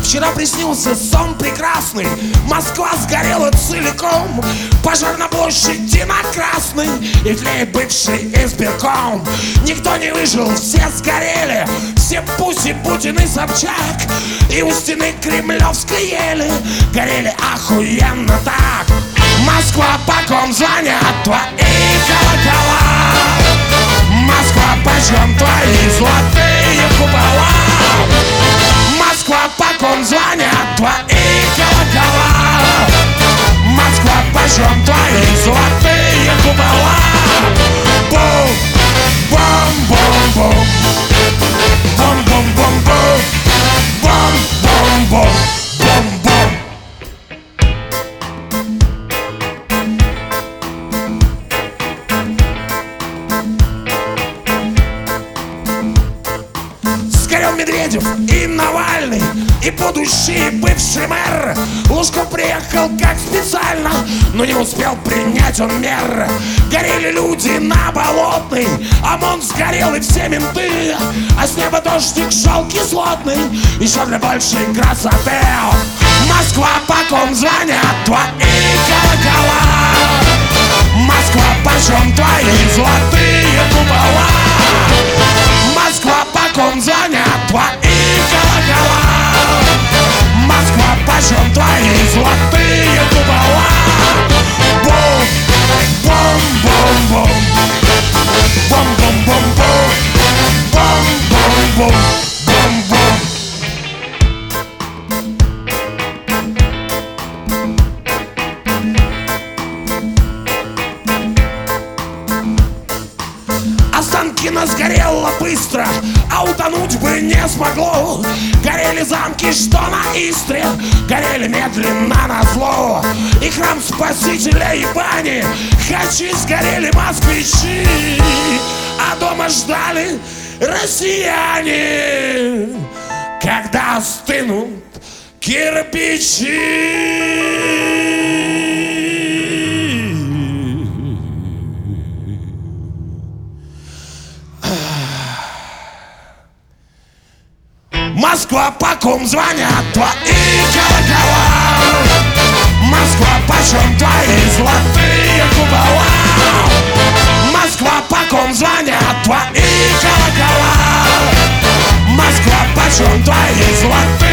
Вчера приснился сон прекрасный, Москва сгорела целиком, пожар на площади на Красной, и тлеет бывший избирком. Никто не выжил, все сгорели, все Путин, Путин и Собчак, и у стены Кремлевской ели горели охуенно так. Москва, по ком звонят твои колокола? Москва, почем твои золотые купола? Москва, по ком звонят твои колокола? Москва, почем твои золотые купола? Бум, бум, бум, бум, бум, бум, бум, бум, бум, бум, бум, бум, бум. Сгорел Медведев и Навальный, и будущий бывший мэр. Лужков приехал как специально, но не успел принять он мер. Горели люди на Болотной, ОМОН сгорел и все менты, а с неба дождик шел кислотный, еще для большей красоты. Москва, по ком звонят твои колокола? Москва, почем твои золотые купола? Москва, по ком звонят твои колокола? Москва, почем твои золотые купола? Бум, бум, бум, бум, бум, бум, бум, бум, бум, бум, бум, бум, бум. Останкино сгорело быстро, а утонуть бы не смогло. Горели замки, что на Истре, горели медленно назло. И храм Спасителя и бани, хачи сгорели москвичи, а дома ждали россияне, когда остынут кирпичи. Москва, по ком звонят твои колокола? Москва, почем твои золотые купола? Москва, по ком звонят твои колокола? Москва, почем твои золотые